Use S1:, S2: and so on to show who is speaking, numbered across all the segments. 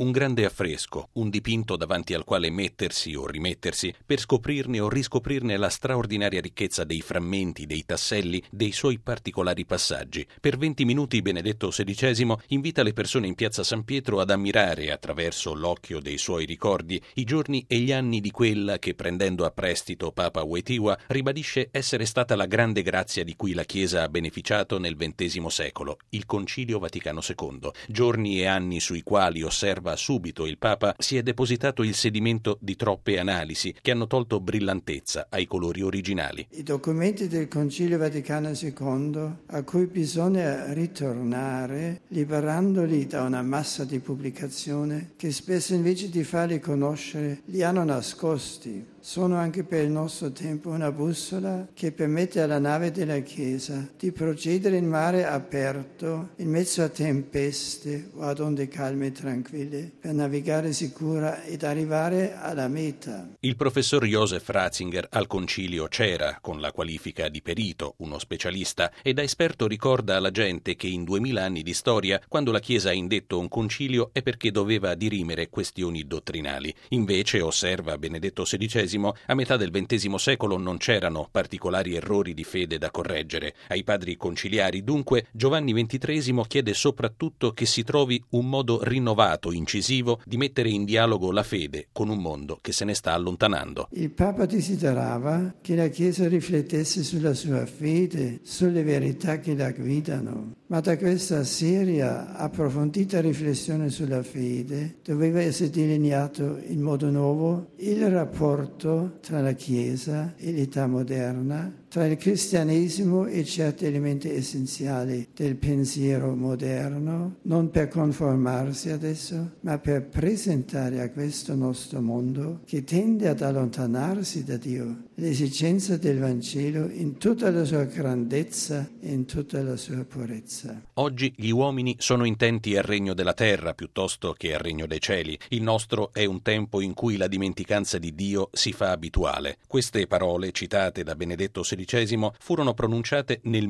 S1: un grande affresco, un dipinto davanti al quale mettersi o rimettersi per scoprirne o riscoprirne la straordinaria ricchezza dei frammenti, dei tasselli, dei suoi particolari passaggi. Per 20 minuti Benedetto XVI invita le persone in piazza San Pietro ad ammirare, attraverso l'occhio dei suoi ricordi, i giorni e gli anni di quella che, prendendo a prestito Papa Wojtyła, ribadisce essere stata la grande grazia di cui la Chiesa ha beneficiato nel XX secolo, il Concilio Vaticano II. Giorni e anni sui quali, osserva subito il Papa, si è depositato il sedimento di troppe analisi che hanno tolto brillantezza ai colori originali.
S2: I documenti del Concilio Vaticano II, a cui bisogna ritornare, liberandoli da una massa di pubblicazione che spesso invece di farli conoscere li hanno nascosti. Sono anche per il nostro tempo una bussola che permette alla nave della Chiesa di procedere in mare aperto, in mezzo a tempeste o ad onde calme e tranquille, per navigare sicura ed arrivare alla meta.
S1: Il professor Josef Ratzinger al concilio c'era, con la qualifica di perito, uno specialista, e da esperto ricorda alla gente che in 2000 anni di storia, quando la Chiesa ha indetto un concilio, è perché doveva dirimere questioni dottrinali. Invece, osserva Benedetto XVI, a metà del XX secolo non c'erano particolari errori di fede da correggere. Ai padri conciliari, dunque, Giovanni XXIII chiede soprattutto che si trovi un modo rinnovato, incisivo, di mettere in dialogo la fede con un mondo che se ne sta allontanando.
S2: Il Papa desiderava che la Chiesa riflettesse sulla sua fede, sulle verità che la guidano. Ma da questa seria, approfondita riflessione sulla fede doveva essere delineato in modo nuovo il rapporto tra la Chiesa e l'età moderna, tra il cristianesimo e certi elementi essenziali del pensiero moderno, non per conformarsi adesso, ma per presentare a questo nostro mondo che tende ad allontanarsi da Dio, l'esigenza del Vangelo in tutta la sua grandezza e in tutta la sua purezza.
S1: Oggi gli uomini sono intenti al regno della terra piuttosto che al regno dei cieli. Il nostro è un tempo in cui la dimenticanza di Dio si fa abituale. Queste parole, citate da Benedetto XVI, furono pronunciate nel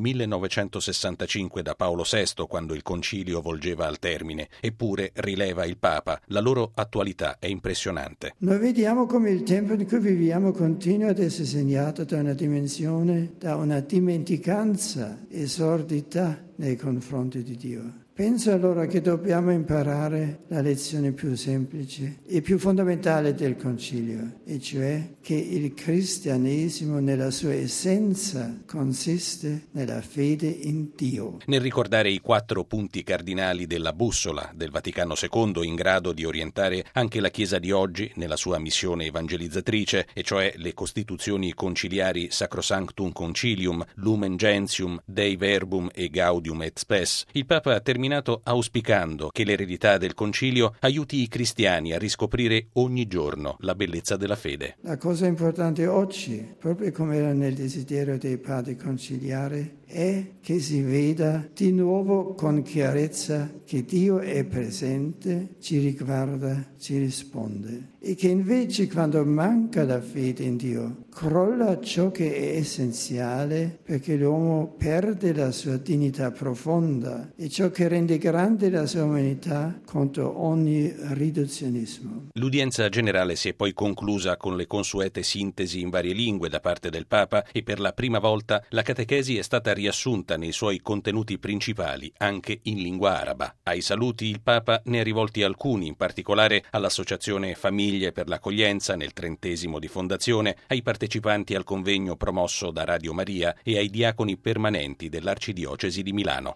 S1: 1965 da Paolo VI, quando il concilio volgeva al termine. Eppure, rileva il Papa, la loro attualità è impressionante.
S2: Noi vediamo come il tempo in cui viviamo continua ad essere segnato da una dimensione, da una dimenticanza e sordità nei confronti di Dio. Penso allora che dobbiamo imparare la lezione più semplice e più fondamentale del Concilio, e cioè che il cristianesimo nella sua essenza consiste nella fede in Dio.
S1: Nel ricordare i 4 punti cardinali della bussola del Vaticano II, in grado di orientare anche la Chiesa di oggi nella sua missione evangelizzatrice, e cioè le costituzioni conciliari Sacrosanctum Concilium, Lumen Gentium, Dei Verbum e Gaudium et Spes, il Papa ha terminato auspicando che l'eredità del concilio aiuti i cristiani a riscoprire ogni giorno la bellezza della fede.
S2: La cosa importante oggi, proprio come era nel desiderio dei padri conciliari, è che si veda di nuovo con chiarezza che Dio è presente, ci riguarda, ci risponde, e che invece quando manca la fede in Dio crolla ciò che è essenziale, perché l'uomo perde la sua dignità profonda e ciò che rende grande la sua umanità contro ogni riduzionismo.
S1: L'udienza generale si è poi conclusa con le consuete sintesi in varie lingue da parte del Papa, e per la prima volta la catechesi è stata riassunta nei suoi contenuti principali anche in lingua araba. Ai saluti il Papa ne ha rivolti alcuni, in particolare all'Associazione Famiglie per l'Accoglienza nel 30° di fondazione, ai partecipanti al convegno promosso da Radio Maria e ai diaconi permanenti dell'Arcidiocesi di Milano.